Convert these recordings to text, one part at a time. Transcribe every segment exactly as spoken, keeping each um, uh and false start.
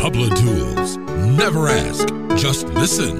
Pablo Tools. Never ask, just listen.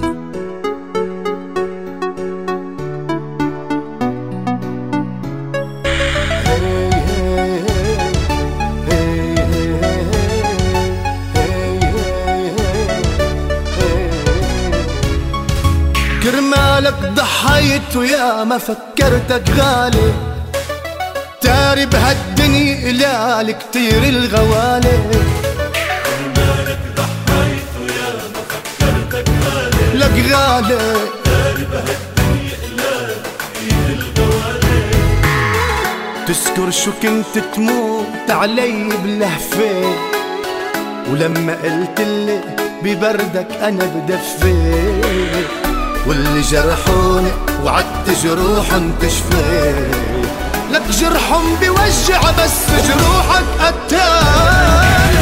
كرمالك ضحيت ويا ما فكرتك غالي، تاري بهالدنيا إلالك كتير الغوالي. كرمالك ضحيت ويا ما فكرتك غالي، لك غالي تاري بهالدنيا إلالك كتير الغوالي. تذكر شو كنت تموت علي بلهفة، ولما قلتلي ببردك أنا بدفي، واللي جرحوني وعدت جروحهم تشفي. لك جرحهم بيوجع بس جروحك قتال.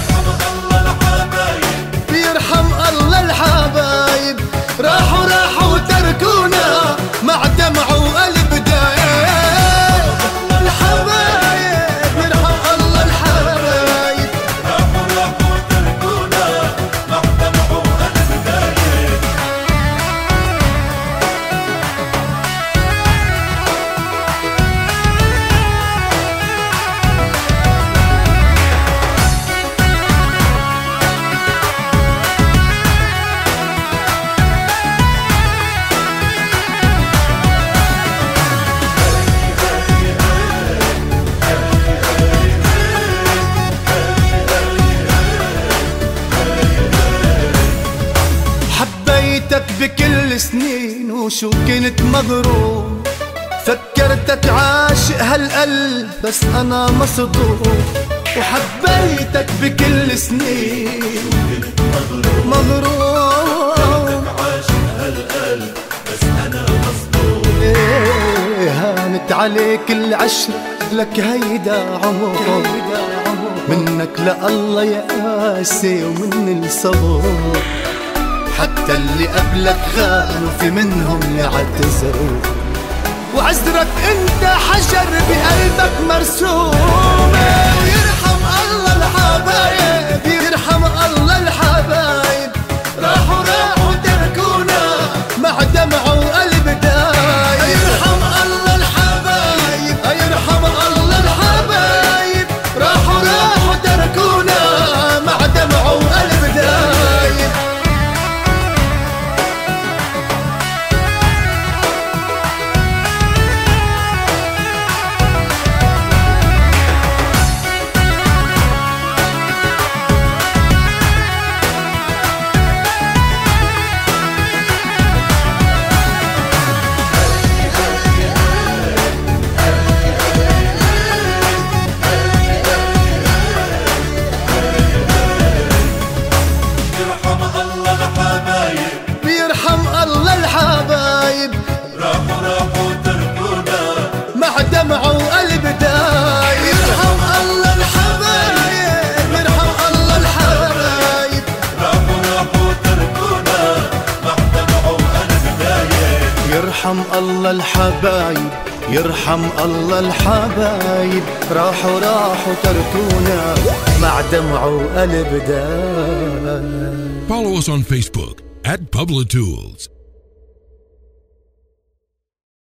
بيرحم الله الحبايب، راحوا راحوا وتركونا مع دمع وقلب دايب. الحبايب بيرحم الله الحبايب، راحوا راحوا وتركونا مع دمع وقلب دايب. حبيتك بكل سنين وشو كنت مغروم، فكرتك عاشق هالقلب بس أنا مصدوم. وحبيتك بكل سنين مغروم، عاشق هالقلب بس أنا مصدوم. إيه هانت عليك العشرة، لك هيدا عمر منك لله يا قاسي ومن الصبر. حتى اللي قبلك خانوا في منهم يعتذروا، وعذرك انت حجر بقلبك مرسوم. ويرحم الله الحبايب، يرحم الله الحبايب، راحوا راحوا تركونا مع دمع وقلب دايب. يرحم الله الحبايب، يرحم الله الحبايب، راحوا راحوا تركونا مع دمع وقلب دايب. بيرحم الله الحبايب، راحوا راحوا تركونا مع دمع وقلب دايب. يرحم الله الحبايب، يرحم الله الحبايب، راحوا راحوا تركونا مع دمع وقلب دايب. يرحم الله الحبايب، يرحم الله الحبايب، راحوا راحوا تركونا مع دمع وقلب دايب. Follow us on Facebook at Pablo Tools.